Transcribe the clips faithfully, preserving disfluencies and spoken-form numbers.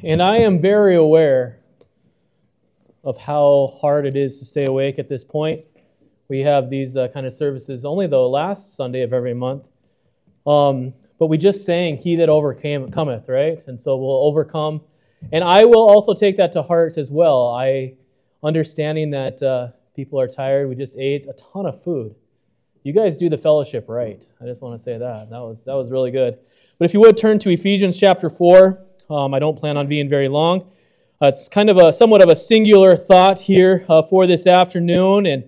And I am very aware of how hard it is to stay awake at this point. We have these uh, kind of services only the last Sunday of every month. Um, but we just sang, He that overcame cometh, right? And so we'll overcome. And I will also take that to heart as well. I, understanding that uh, people are tired, we just ate a ton of food. You guys do the fellowship right. I just want to say that. That was, that was really good. But if you would turn to Ephesians chapter four, um, I don't plan on being very long. Uh, it's kind of a somewhat of a singular thought here uh, for this afternoon, and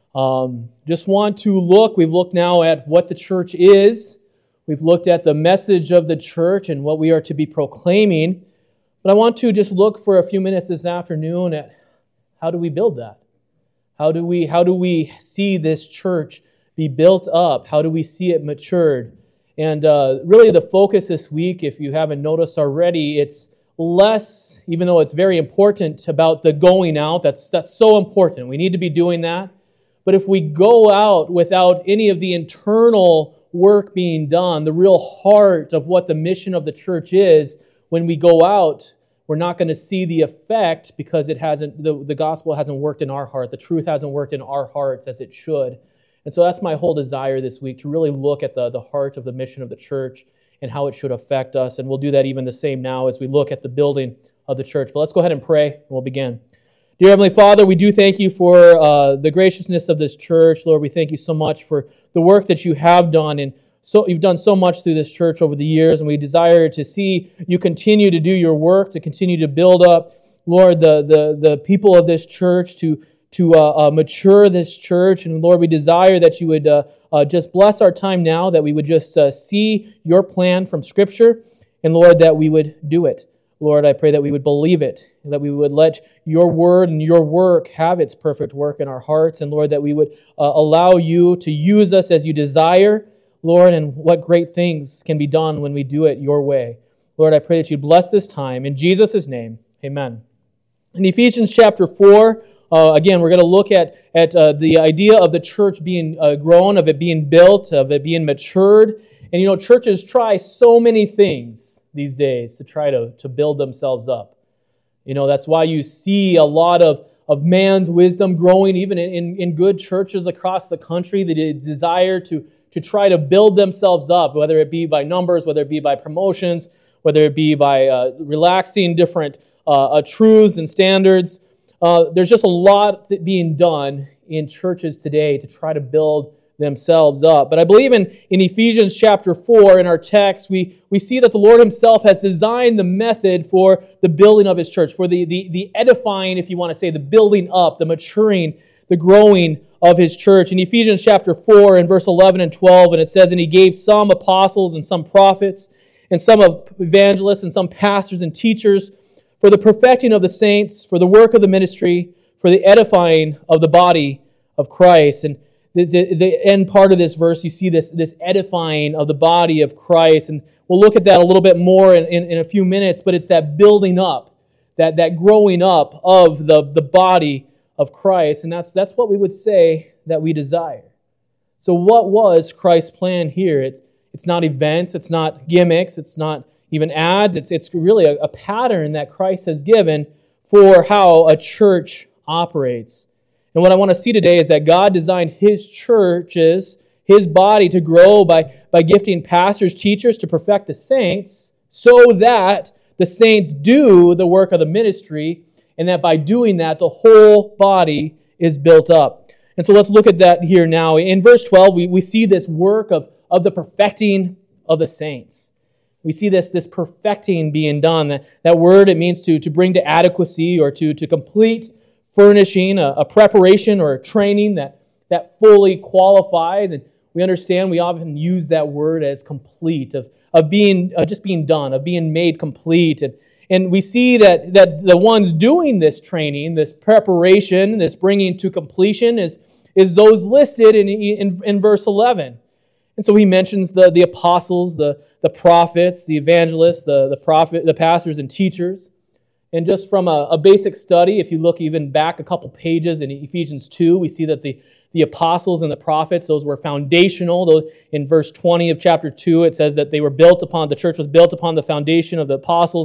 um, just want to look. We've looked now at what the church is. We've looked at the message of the church and what we are to be proclaiming. But I want to just look for a few minutes this afternoon at how do we build that? How do we how do we see this church be built up? How do we see it matured? And uh, really the focus this week, if you haven't noticed already, it's less, even though it's very important, about the going out. That's, that's so important. We need to be doing that. But if we go out without any of the internal work being done, the real heart of what the mission of the church is, when we go out, we're not going to see the effect because it hasn't. The, the gospel hasn't worked in our heart. The truth hasn't worked in our hearts as it should. And so that's my whole desire this week, to really look at the, the heart of the mission of the church and how it should affect us. And we'll do that even the same now as we look at the building of the church. But let's go ahead and pray, and we'll begin. Dear Heavenly Father, we do thank you for uh, the graciousness of this church. Lord, we thank you so much for the work that you have done. And so you've done so much through this church over the years, and we desire to see you continue to do your work, to continue to build up, Lord, the, the, the people of this church, to to uh, uh, mature this church. And Lord, we desire that you would uh, uh, just bless our time now, that we would just uh, see your plan from Scripture, and Lord, that we would do it. Lord, I pray that we would believe it, that we would let your word and your work have its perfect work in our hearts, and Lord, that we would uh, allow you to use us as you desire, Lord, and what great things can be done when we do it your way. Lord, I pray that you bless this time. In Jesus' name, amen. In Ephesians chapter four, Uh, again, we're going to look at, at uh, the idea of the church being uh, grown, of it being built, of it being matured. And you know, churches try so many things these days to try to, to build themselves up. You know, that's why you see a lot of, of man's wisdom growing even in, in, in good churches across the country, the desire to, to try to build themselves up, whether it be by numbers, whether it be by promotions, whether it be by uh, relaxing different uh, uh, truths and standards. Uh, there's just a lot being done in churches today to try to build themselves up. But I believe in, in Ephesians chapter four, in our text, we, we see that the Lord Himself has designed the method for the building of His church, for the, the, the edifying, if you want to say, the building up, the maturing, the growing of His church. In Ephesians chapter four, in verse eleven and twelve, and it says, "And He gave some apostles and some prophets, and some evangelists and some pastors and teachers, for the perfecting of the saints, for the work of the ministry, for the edifying of the body of Christ." And the, the, the end part of this verse, you see this, this edifying of the body of Christ. And we'll look at that a little bit more in, in, in a few minutes, but it's that building up, that, that growing up of the, the body of Christ. And that's, that's what we would say that we desire. So what was Christ's plan here? It's, it's not events, it's not gimmicks, it's not even ads. It's, it's really a, a pattern that Christ has given for how a church operates. And what I want to see today is that God designed His churches, His body, to grow by, by gifting pastors, teachers to perfect the saints, so that the saints do the work of the ministry, and that by doing that, the whole body is built up. And so let's look at that here now. In verse twelve, we, we see this work of, of the perfecting of the saints. We see this, this perfecting being done. That, that word, it means to, to bring to adequacy or to, to complete furnishing, a, a preparation or a training that, that fully qualifies. And we understand we often use that word as complete, of, of being uh, just being done, of being made complete. And, and we see that, that the ones doing this training, this preparation, this bringing to completion is, is those listed in, in, in verse eleven. And so he mentions the, the apostles, the, the prophets, the evangelists, the, the prophet, the pastors and teachers. And just from a, a basic study, if you look even back a couple pages in Ephesians two, we see that the, the apostles and the prophets, those were foundational. Those, in verse twenty of chapter two, it says that they were built upon, the church was built upon the foundation of the apostles and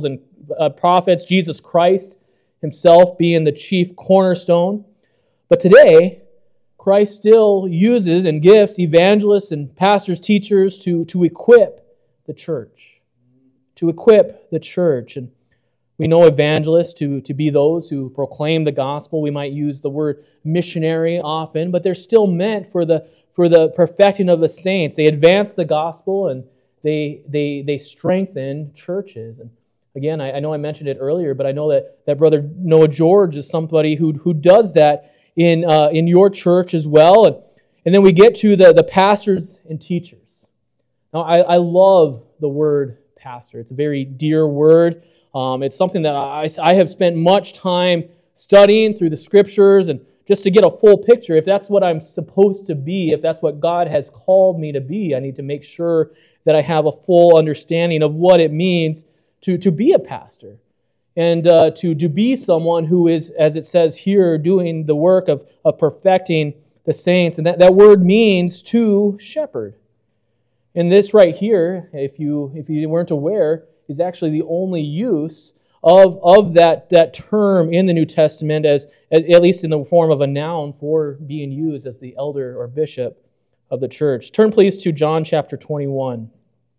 uh, prophets, Jesus Christ himself being the chief cornerstone. But today, Christ still uses and gifts evangelists and pastors, teachers to, to equip the church. To equip the church. And we know evangelists to, to be those who proclaim the gospel. We might use the word missionary often, but they're still meant for the for the perfecting of the saints. They advance the gospel and they they they strengthen churches. And again, I, I know I mentioned it earlier, but I know that, that Brother Noah George is somebody who who does that in uh, in your church as well. And, and then we get to the, the pastors and teachers. Now, I, I love the word pastor. It's a very dear word. Um, it's something that I, I have spent much time studying through the Scriptures and just to get a full picture. If that's what I'm supposed to be, if that's what God has called me to be, I need to make sure that I have a full understanding of what it means to, to be a pastor and uh, to, to be someone who is, as it says here, doing the work of, of perfecting the saints. And that, that word means to shepherd. And this right here, if you if you weren't aware, is actually the only use of, of that, that term in the New Testament, as, as at least in the form of a noun for being used as the elder or bishop of the church. Turn please to John chapter twenty-one.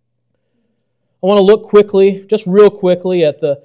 I want to look quickly, just real quickly, at the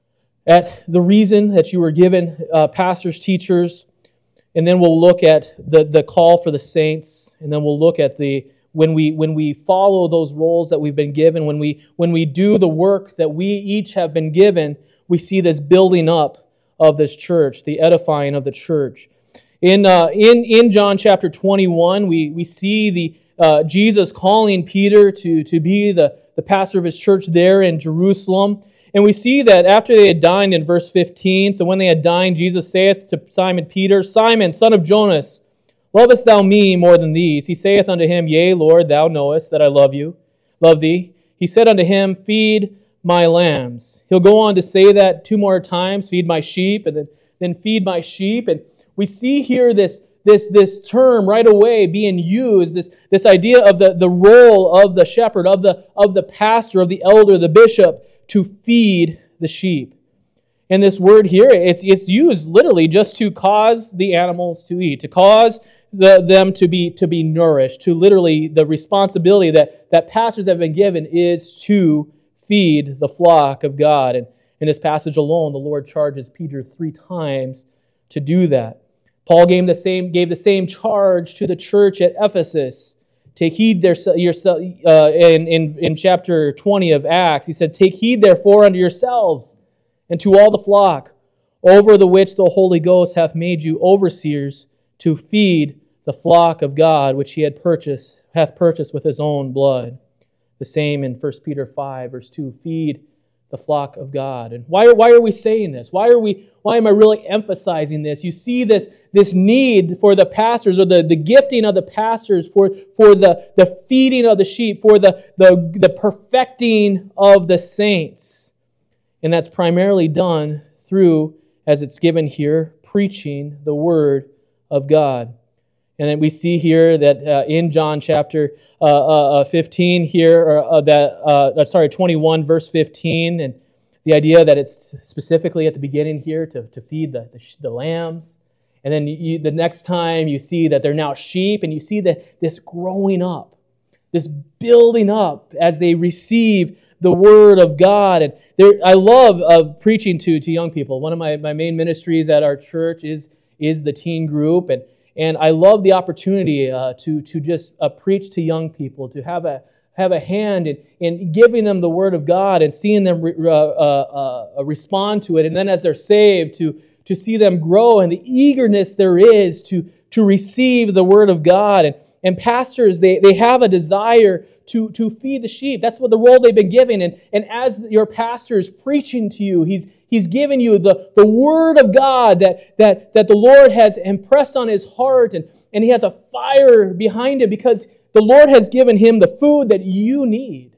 at the reason that you were given uh, pastors, teachers, and then we'll look at the, the call for the saints, and then we'll look at the When we when we follow those roles that we've been given, when we when we do the work that we each have been given, we see this building up of this church, the edifying of the church. In uh, in in John chapter twenty-one, we we see the uh, Jesus calling Peter to to be the the pastor of his church there in Jerusalem, and we see that after they had dined in verse fifteen. So when they had dined, Jesus saith to Simon Peter, Simon, son of Jonas, lovest thou me more than these? He saith unto him, Yea, Lord, thou knowest that I love you, love thee. He said unto him, Feed my lambs. He'll go on to say that two more times, feed my sheep, and then, then feed my sheep. And we see here this, this, this term right away being used, this, this idea of the, the role of the shepherd, of the, of the pastor, of the elder, the bishop, to feed the sheep. And this word here, it's, it's used literally just to cause the animals to eat, to cause The, them to be to be nourished, to literally the responsibility that, that pastors have been given is to feed the flock of God. And in this passage alone, the Lord charges Peter three times to do that. Paul gave the same gave the same charge to the church at Ephesus. Take heed their, yourself uh, in, in, in chapter twenty of Acts. He said, Take heed therefore unto yourselves and to all the flock, over the which the Holy Ghost hath made you overseers, to feed the flock of God, which he had purchased, hath purchased with his own blood. The same in First Peter five, verse two, feed the flock of God. And why are, why are we saying this? Why are we? Why am I really emphasizing this? You see this, this need for the pastors, or the, the gifting of the pastors for, for the, the feeding of the sheep, for the, the, the perfecting of the saints. And that's primarily done through, as it's given here, preaching the Word of God. And then we see here that uh, in John chapter uh, uh, fifteen here, or uh, that uh, sorry, twenty-one verse fifteen, and the idea that it's specifically at the beginning here to, to feed the, the, the lambs. And then you, the next time you see that they're now sheep, and you see that this growing up, this building up as they receive the Word of God. And there, I love uh, preaching to, to young people. One of my, my main ministries at our church is, is the teen group, and And I love the opportunity uh, to to just uh, preach to young people, to have a have a hand in, in giving them the Word of God and seeing them re, uh, uh, uh, respond to it. And then as they're saved, to to see them grow and the eagerness there is to, to receive the Word of God. And, and pastors, they, they have a desire to, to feed the sheep. That's what the role they've been given. And, and as your pastor is preaching to you, he's he's giving you the, the Word of God that, that, that the Lord has impressed on his heart, and, and he has a fire behind it because the Lord has given him the food that you need.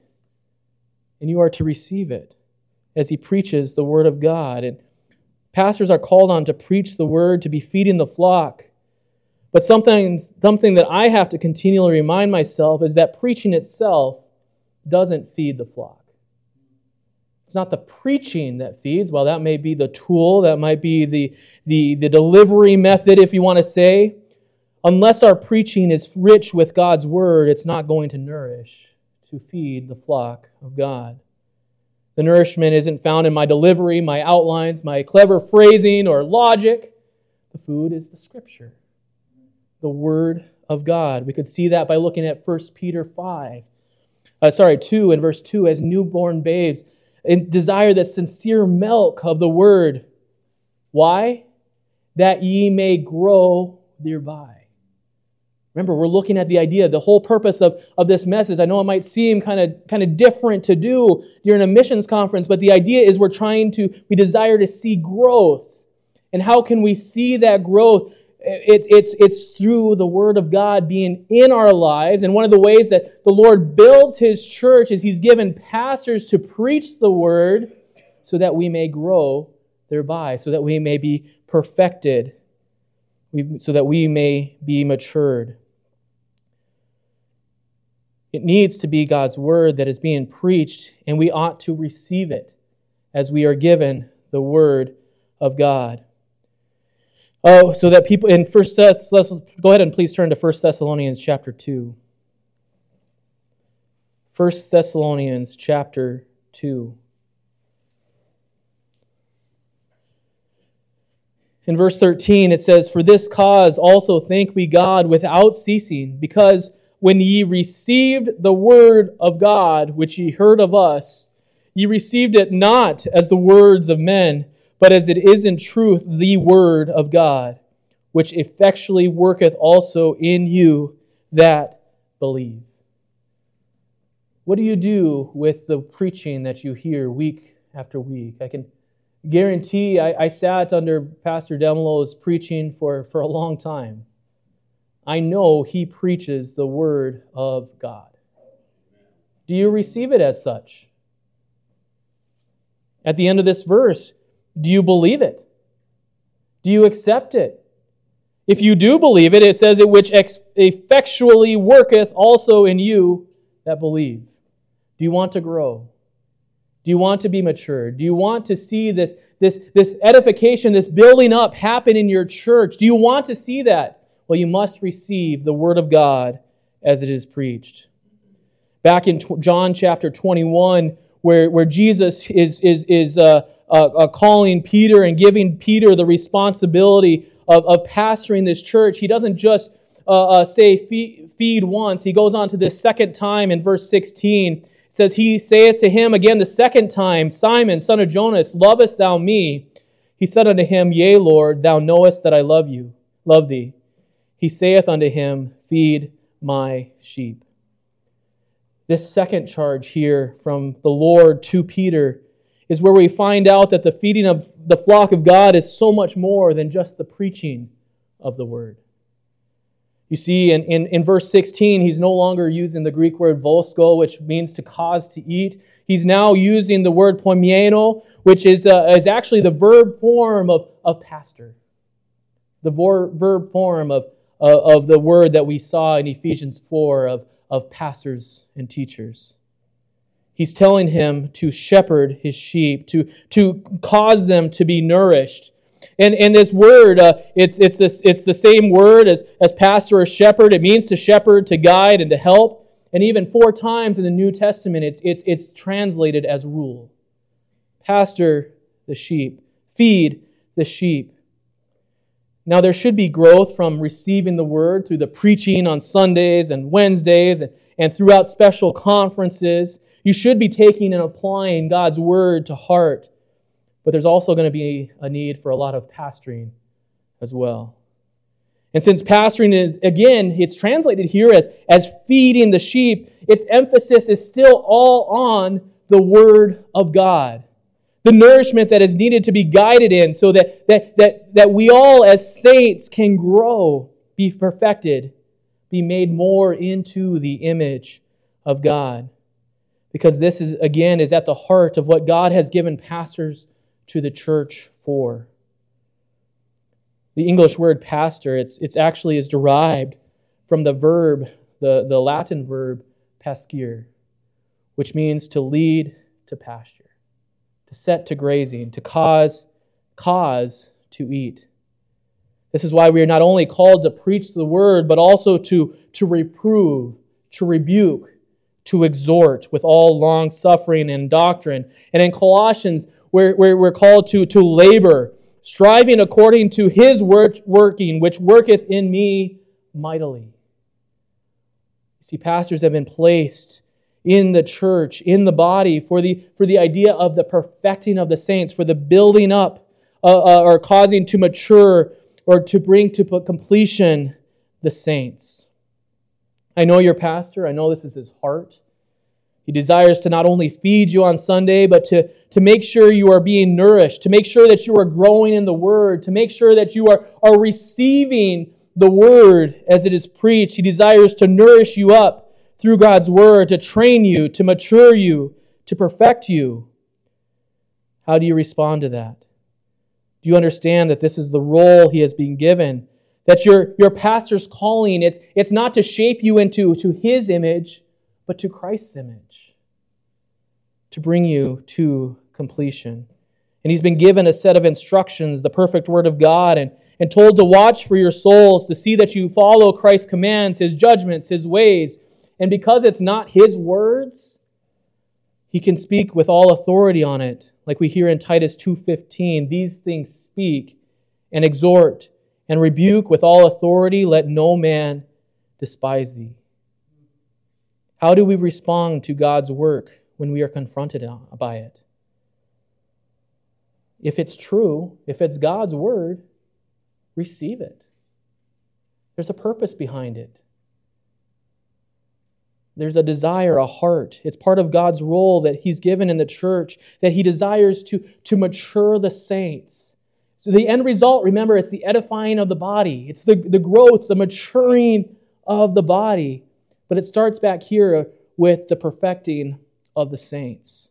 And you are to receive it as he preaches the Word of God. And pastors are called on to preach the Word, to be feeding the flock. But something, something that I have to continually remind myself is that preaching itself doesn't feed the flock. It's not the preaching that feeds. While that may be the tool, that might be the, the, the delivery method, if you want to say. Unless our preaching is rich with God's Word, it's not going to nourish, to feed the flock of God. The nourishment isn't found in my delivery, my outlines, my clever phrasing or logic. The food is the Scripture, the Word of God. We could see that by looking at First Peter five. Uh, sorry, two in verse two, as newborn babes, and desire the sincere milk of the Word. Why? That ye may grow thereby. Remember, we're looking at the idea, the whole purpose of, of this message. I know it might seem kind of kind of different to do during a missions conference, but the idea is we're trying to, we desire to see growth. And how can we see that growth? It, it's, it's through the Word of God being in our lives. And one of the ways that the Lord builds His church is He's given pastors to preach the Word so that we may grow thereby, so that we may be perfected, so that we may be matured. It needs to be God's Word that is being preached, and we ought to receive it as we are given the Word of God. Oh, so that people in First Thess, go ahead and please turn to First Thessalonians chapter two. First Thessalonians chapter two. In verse thirteen it says, "For this cause also thank we God without ceasing, because when ye received the word of God, which ye heard of us, ye received it not as the words of men, but as it is in truth the word of God, which effectually worketh also in you that believe." What do you do with the preaching that you hear week after week? I can guarantee I, I sat under Pastor Demlo's preaching for, for a long time. I know he preaches the Word of God. Do you receive it as such? At the end of this verse, do you believe it? Do you accept it? If you do believe it, it says it which ex- effectually worketh also in you that believe. Do you want to grow? Do you want to be mature? Do you want to see this, this, this edification, this building up happen in your church? Do you want to see that? Well, you must receive the Word of God as it is preached. Back in John chapter twenty-one, where, where Jesus is, is, is uh, uh, uh, calling Peter and giving Peter the responsibility of, of pastoring this church, He doesn't just uh, uh, say feed, feed once. He goes on to this second time in verse sixteen. It says, "He saith to him again the second time, Simon, son of Jonas, lovest thou me? He said unto him, Yea, Lord, thou knowest that I love you, love thee. He saith unto him, Feed my sheep." This second charge here from the Lord to Peter is where we find out that the feeding of the flock of God is so much more than just the preaching of the Word. You see, in, in, in verse sixteen, he's no longer using the Greek word vosko, which means to cause to eat. He's now using the word poimaino, which is, uh, is actually the verb form of, of pastor. The vor- verb form of Uh, of the word that we saw in Ephesians four of, of pastors and teachers. He's telling him to shepherd his sheep, to, to cause them to be nourished. And, and this word, uh, it's, it's, this, it's the same word as, as pastor or shepherd. It means to shepherd, to guide, and to help. And even four times in the New Testament, it's, it's, it's translated as rule. Pastor the sheep. Feed the sheep. Now, there should be growth from receiving the Word through the preaching on Sundays and Wednesdays and, and throughout special conferences. You should be taking and applying God's Word to heart. But there's also going to be a need for a lot of pastoring as well. And since pastoring is, again, it's translated here as, as feeding the sheep, its emphasis is still all on the Word of God. The nourishment that is needed to be guided in so that, that, that, that we all as saints can grow, be perfected, be made more into the image of God. Because this is, again, is at the heart of what God has given pastors to the church for. The English word pastor, it's, it's actually is derived from the verb, the, the Latin verb pascere, which means to lead to pasture. to set to grazing, to cause, cause to eat. This is why we are not only called to preach the word, but also to, to reprove, to rebuke, to exhort with all long suffering and doctrine. And in Colossians, we're, we're, we're called to, to labor, striving according to His work, working, which worketh in me mightily. You see, pastors have been placed in the church, in the body, for the, for the idea of the perfecting of the saints, for the building up uh, uh, or causing to mature or to bring to completion the saints. I know your pastor. I know this is his heart. He desires to not only feed you on Sunday, but to, to make sure you are being nourished, to make sure that you are growing in the Word, to make sure that you are, are receiving the Word as it is preached. He desires to nourish you up through God's Word, to train you, to mature you, to perfect you. How do you respond to that? Do you understand that this is the role he has been given? That your, your pastor's calling, it's, it's not to shape you into to his image, but to Christ's image, to bring you to completion. And he's been given a set of instructions, the perfect Word of God, and, and told to watch for your souls, to see that you follow Christ's commands, His judgments, His ways. And because it's not his words, he can speak with all authority on it. Like we hear in Titus two fifteen, these things speak and exhort and rebuke with all authority. Let no man despise thee. How do we respond to God's work when we are confronted by it? If it's true, if it's God's word, receive it. There's a purpose behind it. There's a desire, a heart. It's part of God's role that He's given in the church, that He desires to, to mature the saints. So the end result, remember, it's the edifying of the body. It's the, the growth, the maturing of the body. But it starts back here with the perfecting of the saints.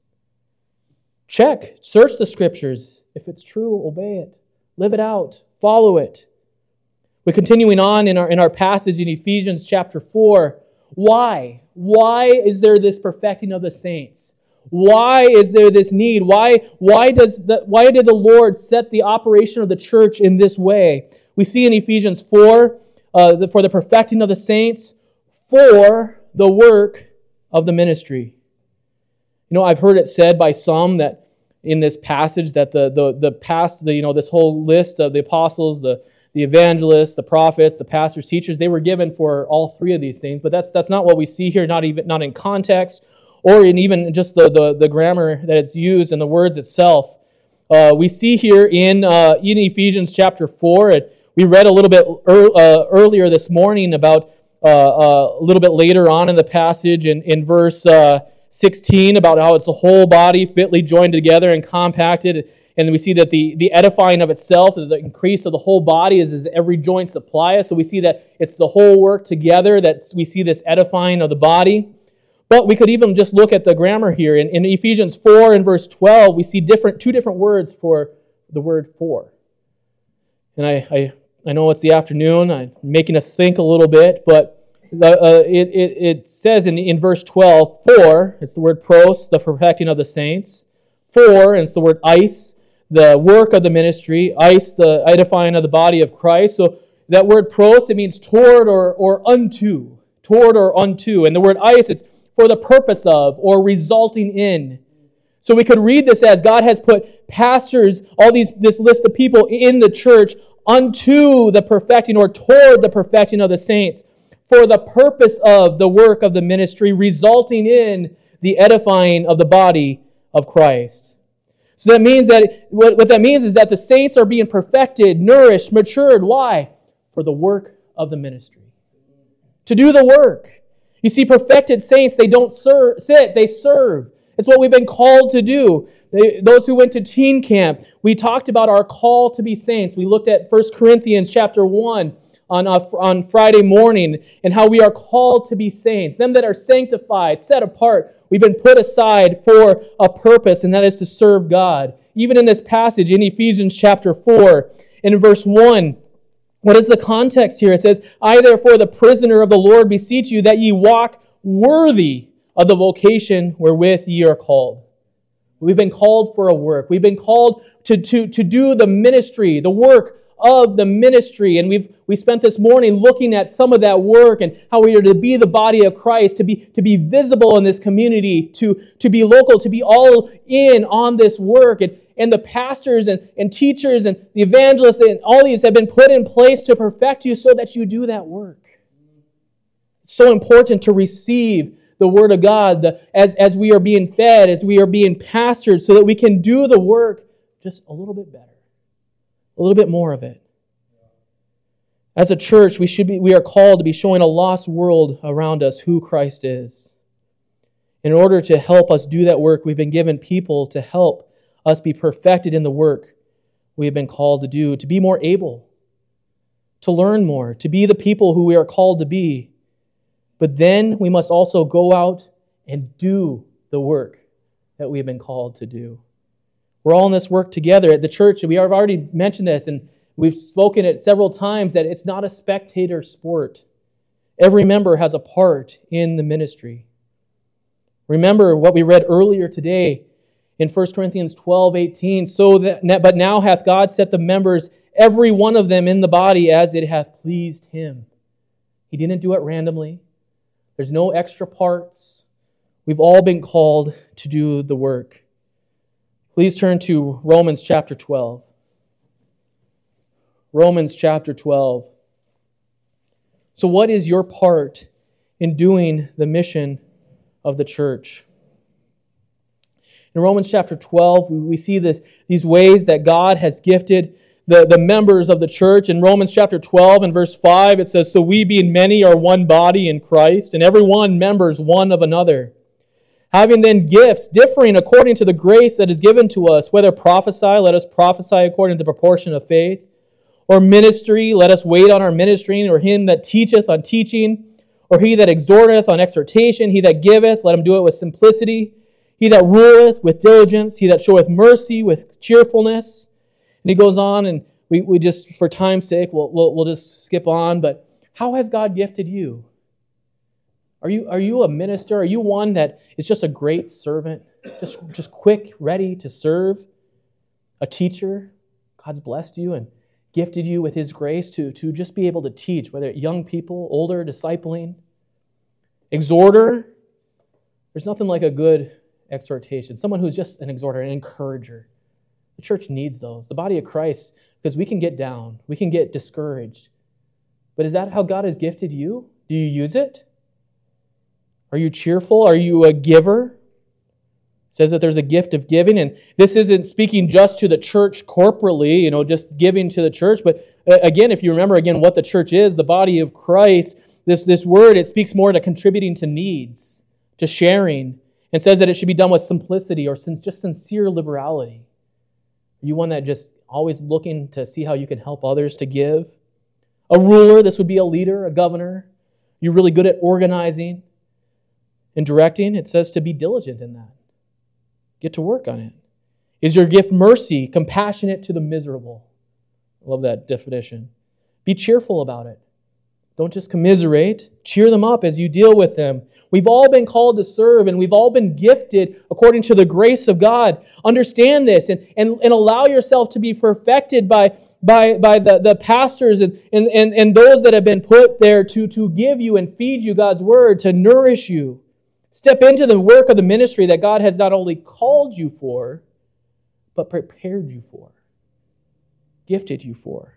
Check, search the Scriptures. If it's true, obey it. Live it out. Follow it. We're continuing on in our, in our passage in Ephesians chapter four. Why? Why is there this perfecting of the saints? Why is there this need? Why, why, does the, why did the Lord set the operation of the church in this way? We see in Ephesians four, uh, the, for the perfecting of the saints, for the work of the ministry. You know, I've heard it said by some that in this passage that the the the past, the, you know, this whole list of the apostles, the the evangelists, the prophets, the pastors, teachers, they were given for all three of these things. But that's that's not what we see here, not even not in context, or in even just the, the, the grammar that it's used and the words itself. Uh, we see here in, uh, in Ephesians chapter four, it, we read a little bit er, uh, earlier this morning about uh, uh, a little bit later on in the passage in, in verse uh, sixteen about how it's the whole body fitly joined together and compacted. And we see that the, the edifying of itself, the increase of the whole body is as every joint supplieth. So we see that it's the whole work together, that we see this edifying of the body. But we could even just look at the grammar here. In, in Ephesians four and verse twelve, we see different two different words for the word for. And I, I, I know it's the afternoon, I'm making us think a little bit, but the, uh, it, it, it says in, in verse twelve, for, it's the word pros, the perfecting of the saints. For, and it's the word eis, the work of the ministry, eis, the edifying of the body of Christ. So that word pros, it means toward or, or unto. Toward or unto. And the word eis, it's for the purpose of or resulting in. So we could read this as God has put pastors, all these this list of people in the church unto the perfecting or toward the perfecting of the saints for the purpose of the work of the ministry, resulting in the edifying of the body of Christ. So that means that, what, what that means is that the saints are being perfected, nourished, matured. Why? For the work of the ministry. To do the work. You see, perfected saints, they don't serve, sit, they serve. It's what we've been called to do. They, those who went to teen camp, we talked about our call to be saints. We looked at First Corinthians chapter one on, uh, on Friday morning and how we are called to be saints. Them that are sanctified, set apart. We've been put aside for a purpose, and that is to serve God. Even in this passage in Ephesians chapter four, in verse one, what is the context here? It says, I therefore, the prisoner of the Lord, beseech you that ye walk worthy of the vocation wherewith ye are called. We've been called for a work. We've been called to, to, to do the ministry, the work of the ministry. And we've we spent this morning looking at some of that work and how we are to be the body of Christ, to be to be visible in this community, to, to be local, to be all in on this work. And, and the pastors and, and teachers and the evangelists and all these have been put in place to perfect you so that you do that work. It's so important to receive the Word of God the, as, as we are being fed, as we are being pastored, so that we can do the work just a little bit better. A little bit more of it. As a church, we should be we are called to be showing a lost world around us who Christ is. In order to help us do that work, we've been given people to help us be perfected in the work we have been called to do, to be more able, to learn more, to be the people who we are called to be. But then we must also go out and do the work that we have been called to do. We're all in this work together at the church, and we have already mentioned this, and we've spoken it several times, that it's not a spectator sport. Every member has a part in the ministry. Remember what we read earlier today in First Corinthians twelve eighteen. So that, but now hath God set the members, every one of them in the body, as it hath pleased Him. He didn't do it randomly. There's no extra parts. We've all been called to do the work. Please turn to Romans chapter twelve. Romans chapter twelve. So what is your part in doing the mission of the church? In Romans chapter twelve, we see this, these ways that God has gifted the, the members of the church. In Romans chapter twelve and verse five, it says, "So we being many are one body in Christ, and every one members one of another. Having then gifts differing according to the grace that is given to us, whether prophesy, let us prophesy according to the proportion of faith, or ministry, let us wait on our ministering, or him that teacheth on teaching, or he that exhorteth on exhortation, he that giveth, let him do it with simplicity, he that ruleth with diligence, he that showeth mercy with cheerfulness." And he goes on, and we, we just, for time's sake, we'll, we'll, we'll just skip on, but how has God gifted you? Are you, are you a minister? Are you one that is just a great servant? Just, just quick, ready to serve? A teacher? God's blessed you and gifted you with His grace to, to just be able to teach, whether young people, older, discipling. Exhorter? There's nothing like a good exhortation. Someone who's just an exhorter, an encourager. The church needs those. The body of Christ, because we can get down. We can get discouraged. But is that how God has gifted you? Do you use it? Are you cheerful? Are you a giver? It says that there's a gift of giving, and this isn't speaking just to the church corporately, you know, just giving to the church, but again, if you remember again what the church is, the body of Christ, this, this word, it speaks more to contributing to needs, to sharing, and says that it should be done with simplicity or just sincere liberality. Are you one that just always looking to see how you can help others to give? A ruler, this would be a leader, a governor. You're really good at organizing and directing. It says to be diligent in that. Get to work on it. Is your gift mercy, compassionate to the miserable? I love that definition. Be cheerful about it. Don't just commiserate. Cheer them up as you deal with them. We've all been called to serve, and we've all been gifted according to the grace of God. Understand this and, and, and allow yourself to be perfected by, by, by the, the pastors and, and, and, and those that have been put there to, to give you and feed you God's word, to nourish you. Step into the work of the ministry that God has not only called you for, but prepared you for, gifted you for.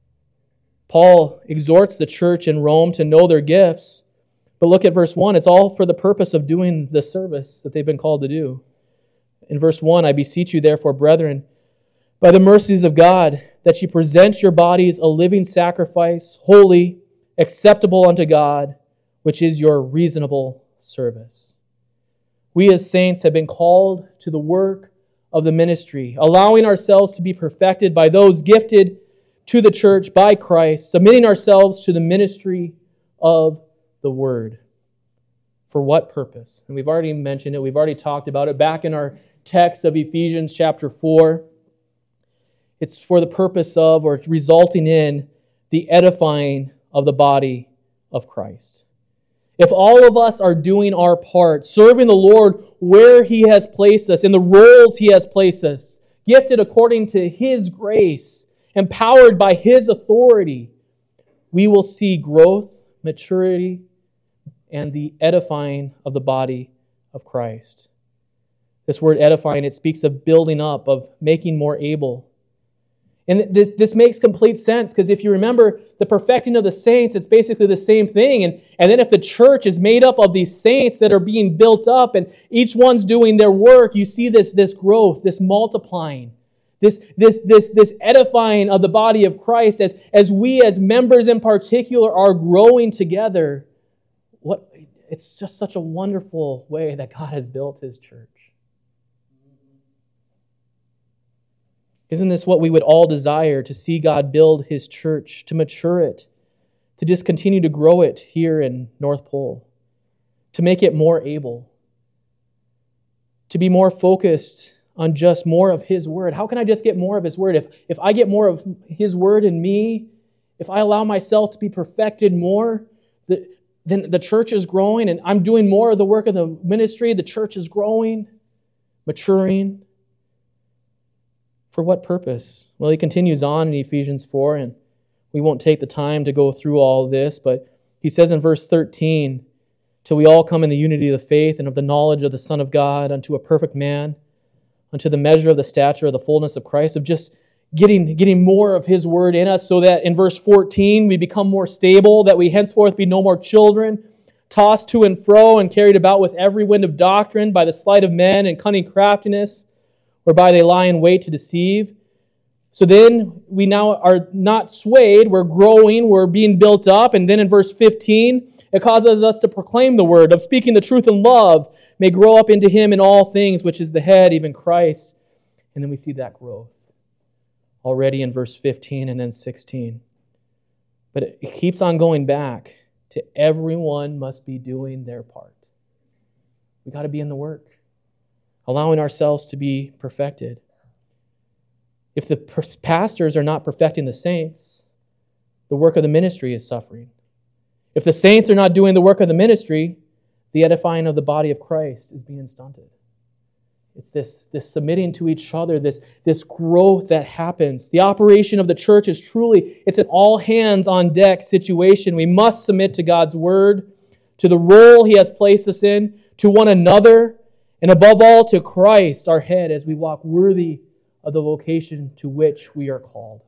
Paul exhorts the church in Rome to know their gifts. But look at verse one. It's all for the purpose of doing the service that they've been called to do. In verse one, "I beseech you therefore, brethren, by the mercies of God, that ye present your bodies a living sacrifice, holy, acceptable unto God, which is your reasonable service." We as saints have been called to the work of the ministry, allowing ourselves to be perfected by those gifted to the church by Christ, submitting ourselves to the ministry of the Word. For what purpose? And we've already mentioned it. We've already talked about it back in our text of Ephesians chapter four. It's for the purpose of, or resulting in, the edifying of the body of Christ. if all of us are doing our part, serving the Lord where He has placed us, in the roles He has placed us, gifted according to His grace, empowered by His authority, we will see growth, maturity, and the edifying of the body of Christ. This word edifying, it speaks of building up, of making more able. And this, this makes complete sense, because if you remember the perfecting of the saints, it's basically the same thing. And, and then if the church is made up of these saints that are being built up and each one's doing their work, you see this, this growth, this multiplying, this, this, this, this edifying of the body of Christ as, as we as members in particular are growing together. What, it's just such a wonderful way that God has built His church. Isn't this what we would all desire, to see God build His church, to mature it, to just continue to grow it here in North Pole, to make it more able, to be more focused on just more of His Word? How can I just get more of His Word? If, if I get more of His Word in me, if I allow myself to be perfected more, the, then the church is growing and I'm doing more of the work of the ministry, the church is growing, maturing. For what purpose? Well, he continues on in Ephesians four, and we won't take the time to go through all this, but he says in verse thirteen, till we all come in the unity of the faith and of the knowledge of the Son of God, unto a perfect man, unto the measure of the stature of the fullness of Christ, of just getting, getting more of His Word in us, so that in verse fourteen we become more stable, that we henceforth be no more children, tossed to and fro and carried about with every wind of doctrine by the sleight of men and cunning craftiness, whereby they lie in wait to deceive. So then we now are not swayed, we're growing, we're being built up. And then in verse fifteen, it causes us to proclaim the word of speaking the truth in love, may grow up into Him in all things, which is the head, even Christ. And then we see that growth already in verse fifteen and then sixteen. But it keeps on going back to everyone must be doing their part. We got to be in the work, allowing ourselves to be perfected. If the pastors are not perfecting the saints, the work of the ministry is suffering. If the saints are not doing the work of the ministry, the edifying of the body of Christ is being stunted. It's this, this submitting to each other, this, this growth that happens. The operation of the church is truly, it's an all hands on deck situation. We must submit to God's word, to the role He has placed us in, to one another, and above all, to Christ, our head, as we walk worthy of the vocation to which we are called.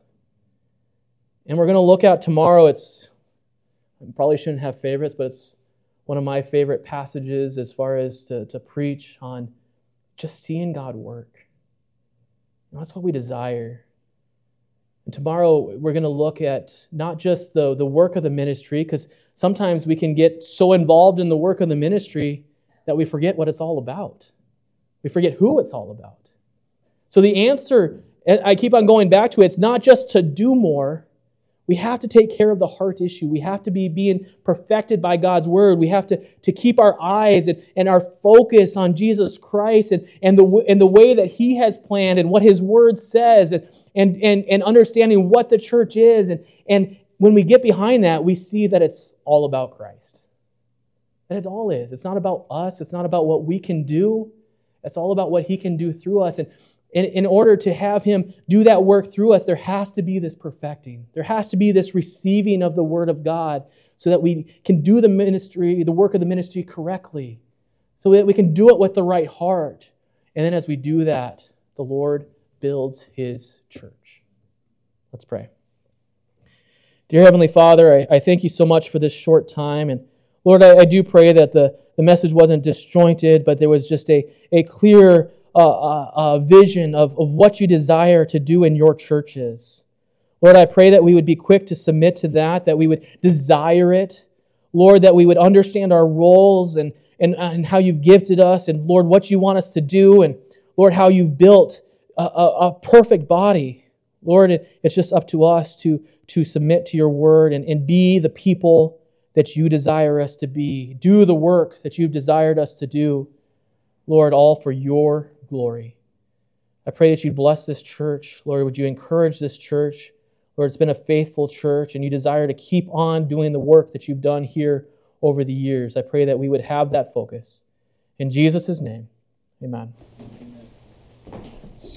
And we're going to look at tomorrow, it's, I probably shouldn't have favorites, but it's one of my favorite passages as far as to, to preach on just seeing God work. And that's what we desire. And tomorrow we're going to look at not just the, the work of the ministry, because sometimes we can get so involved in the work of the ministry that we forget what it's all about. We forget who it's all about. So the answer, I keep on going back to it, it's not just to do more. We have to take care of the heart issue. We have to be being perfected by God's Word. We have to, to keep our eyes and, and our focus on Jesus Christ and, and, the, and the way that He has planned and what His Word says and, and, and, and understanding what the church is. And, and when we get behind that, we see that it's all about Christ. And it all is. It's not about us. It's not about what we can do. It's all about what He can do through us. And in, in order to have Him do that work through us, there has to be this perfecting. There has to be this receiving of the Word of God so that we can do the ministry, the work of the ministry correctly, so that we can do it with the right heart. And then as we do that, the Lord builds His church. Let's pray. Dear Heavenly Father, I, I thank You so much for this short time. And Lord, I, I do pray that the, the message wasn't disjointed, but there was just a, a clear uh, uh, uh, vision of, of what You desire to do in Your churches. Lord, I pray that we would be quick to submit to that, that we would desire it. Lord, that we would understand our roles and, and, and how You've gifted us, and Lord, what You want us to do, and Lord, how You've built a, a, a perfect body. Lord, it, it's just up to us to, to submit to Your Word and, and be the people that You desire us to be. Do the work that You've desired us to do. Lord, all for Your glory. I pray that You bless this church. Lord, would You encourage this church? Lord, it's been a faithful church, and You desire to keep on doing the work that You've done here over the years. I pray that we would have that focus. In Jesus' name, amen.